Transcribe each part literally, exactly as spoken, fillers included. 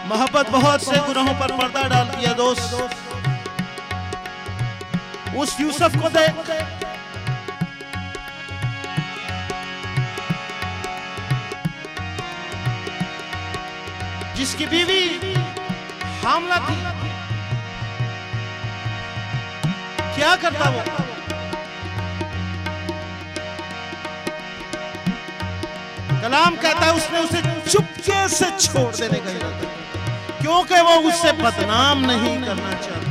मोहब्बत बहुत से गुनाहों पर पर्दा डालती है दोस्त। उस यूसुफ को देख, जिसकी बीवी हामला थी, क्या करता वो? कलाम कहता है उसने उसे चुपके से छोड़ देने का इरादा, क्योंकि वो उससे बदनाम नहीं करना चाहता।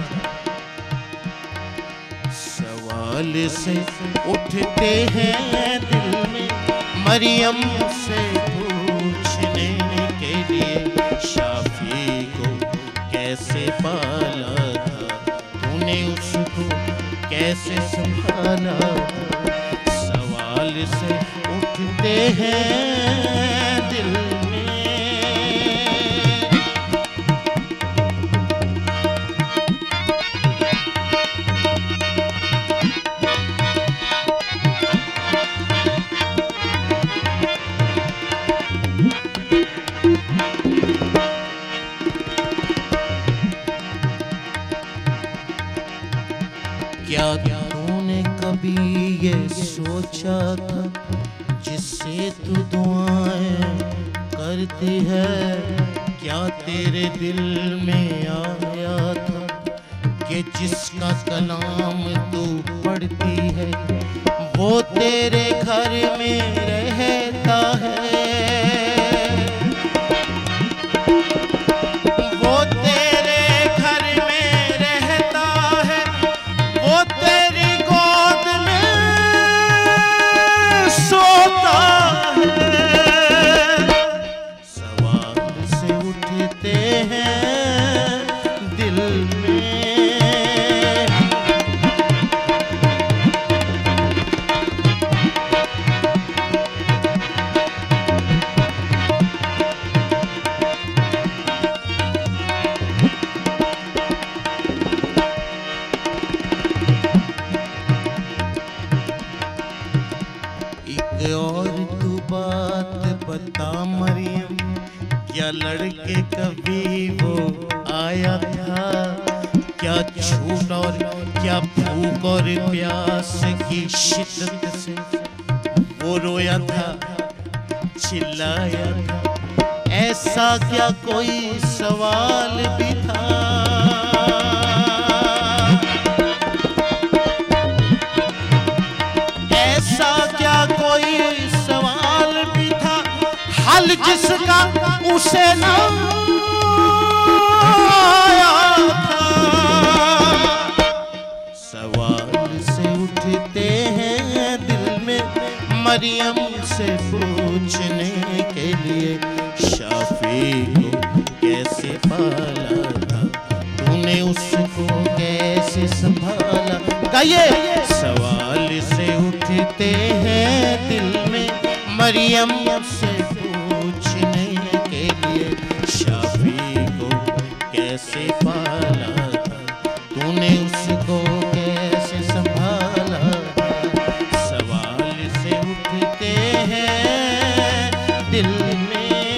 सवाल से उठते हैं दिल में मरियम से पूछने के लिए, शाफी को कैसे पाला था तूने, उसको कैसे संभाला। सवाल से उठते हैं दिल में। क्या तूने कभी ये सोचा था जिससे तू दुआएं करती है, क्या तेरे दिल में आया था कि जिसका कलाम तू पढ़ती है वो तेरे घर में रहता है, वो तेरे घर में रहता है, वो तेरी गोद में सोता है। सवाल से उठते हैं दिल में। एक और तू बात बता मरियम, क्या लड़के कभी वो आया था, क्या झूठ और क्या भूख और प्यास की शिद्दत से वो रोया था, चिल्लाया था, ऐसा क्या कोई सवाल भी था। ऐसा क्या कोई सवाल भी था, हल जिसका उसे न आया था। सवाल से उठते हैं दिल में मरियम से पूछने के लिए, शाफी को कैसे पाला था तूने, उसको कैसे संभाला। गाइए। सवाल से उठते हैं दिल में मरियम से पूछने के लिए, शाफी को कैसे पाला था तूने, उसको कैसे संभाला। सवाल से उठते हैं दिल में।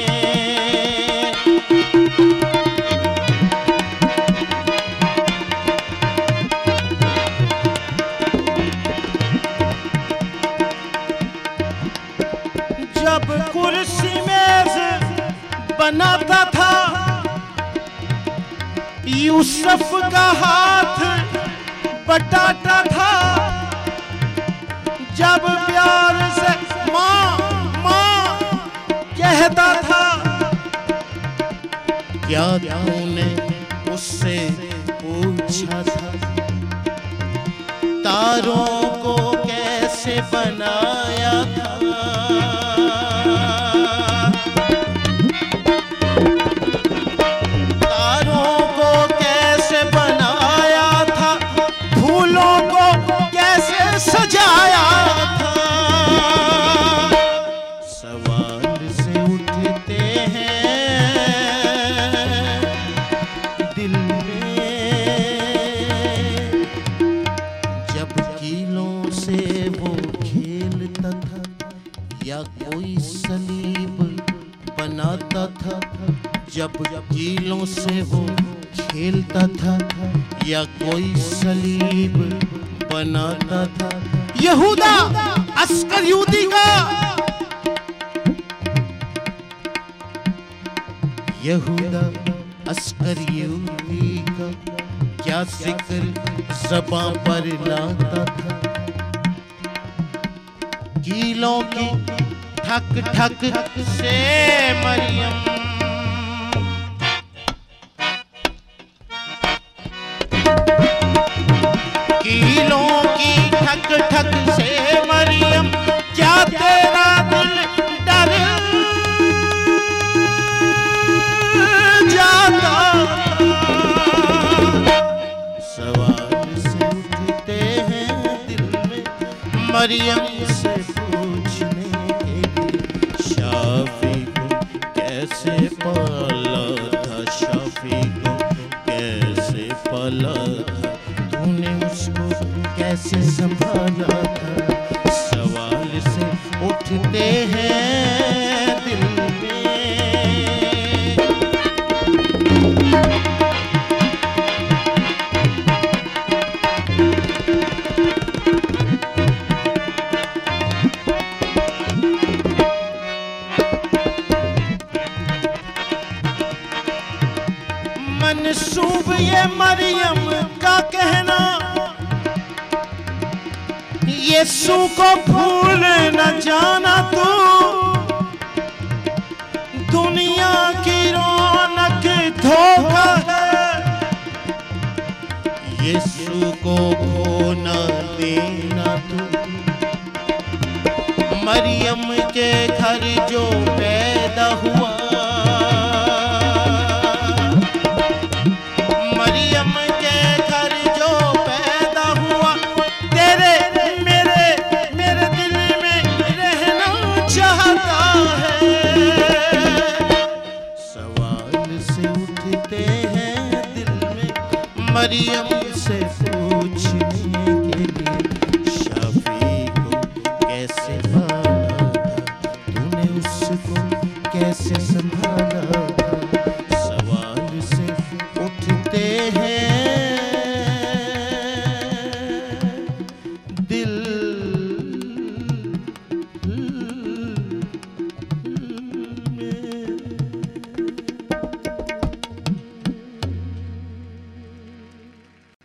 जब कुर्सी मेज बनाता था यूसुफ का हाथ बटाता था, जब प्यार से माँ माँ कहता था, क्या तूने उससे पूछा था तारों को कैसे बनाया था। तारों को कैसे बनाया था, फूलों को कैसे सजाया था। सवाल से उठते हैं दिल में। जब कीलों से वो खेलता था या कोई सलीब बनाता था, जब कीलों से वो खेलता था या कोई सलीब बनाता था। यहूदा अस्करियोती का यहूदा अस्करियोती का क्या जिक्र ज़बां पर लाता था। कीलों की ठक ठक से मरियम कीलों की ठक ठक से मरियम क्या तेरा दिल डर जाता। सवाल से उठते हैं दिल में मरियम से पूछने के लिए, शाफी को कैसे पाला था, शाफी को कैसे पाला था, तूने उसको कैसे संभाला था। सवाल से उठते हैं दिल में। मनसूब ये मरियम का कहना, यीशु को भूल न जाना तू, दुनिया की रौनक धोखा है, यीशु को खो न देना तू। मरियम के घर जो पैदा हुआ, मरियम के घर जो पैदा हुआ, तेरे मेरे मेरे दिल में रहना चाहता है। सवाल से उठते हैं दिल में मरियम